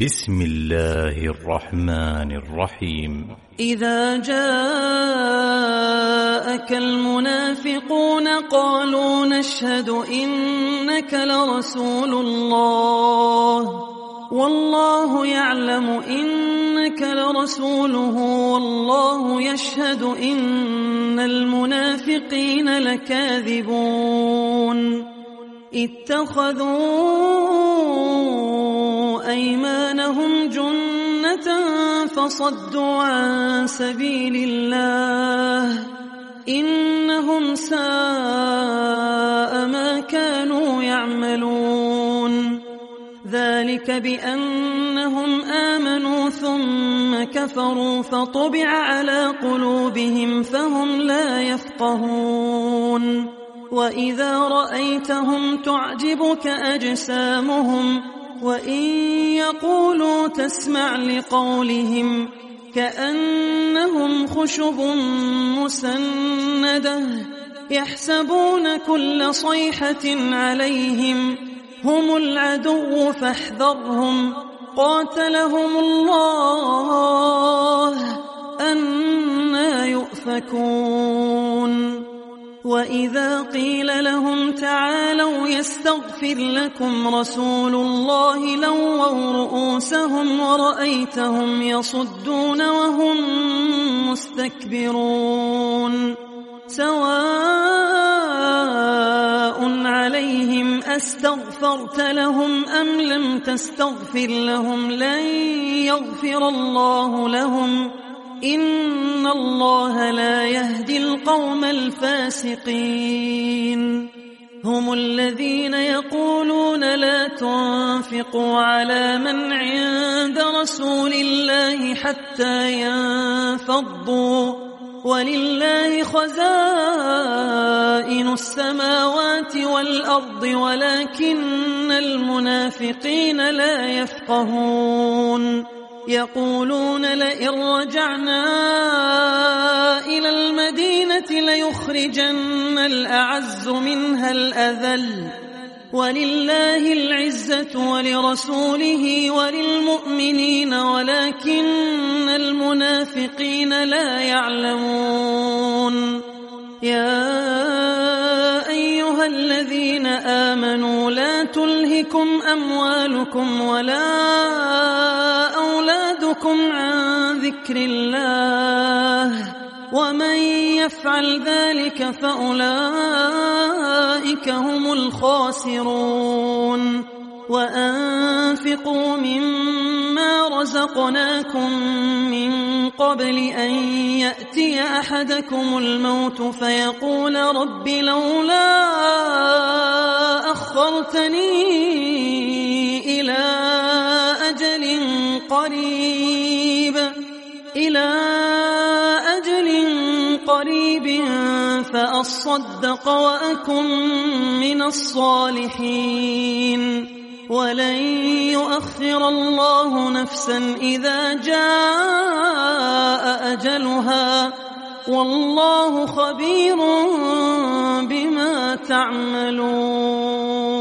بسم الله الرحمن الرحيم. إذا جاءك المنافقون قالوا نشهد إنك لرسول الله والله يعلم إنك لرسوله والله يشهد إن المنافقين لكاذبون اتخذوا أيمانهم جنة فصدوا عن سبيل الله إنهم ساء ما كانوا يعملون ذلك بأنهم آمنوا ثم كفروا فطبع على قلوبهم فهم لا يفقهون وإذا رأيتهم تعجبك أجسامهم وإن يقولوا تسمع لقولهم كأنهم خشب مسندة يحسبون كل صيحة عليهم هم العدو فاحذرهم قاتلهم الله أنى يؤفكون وإذا قيل لهم تعالوا يستغفر لكم رسول الله لووا رؤوسهم ورأيتهم يصدون وهم مستكبرون سواء عليهم أستغفرت لهم أم لم تستغفر لهم لن يغفر الله لهم إن الله لا يهدي القوم الفاسقين هم الذين يقولون لا تنفقوا على من عند رسول الله حتى ينفضوا ولله خزائن السماوات والأرض ولكن المنافقين لا يفقهون يقولون لئن رجعنا إلى المدينة ليخرجن الأعز منها الأذل ولله العزة ولرسوله وللمؤمنين ولكن المنافقين لا يعلمون يا أيها الذين آمنوا لا تلهكم أموالكم ولا أولادكم عن ذكر الله ومن يفعل ذلك فأولئك هم الخاسرون وأنفقوا مما رزقناكم من قبل أن يأتي أحدكم الموت فيقول رب لولا أخرتني إلى أجل قريب فأصدق وأكن من الصالحين ولن يؤخر الله نفسا إذا جاء أجلها والله خبير بما تعملون.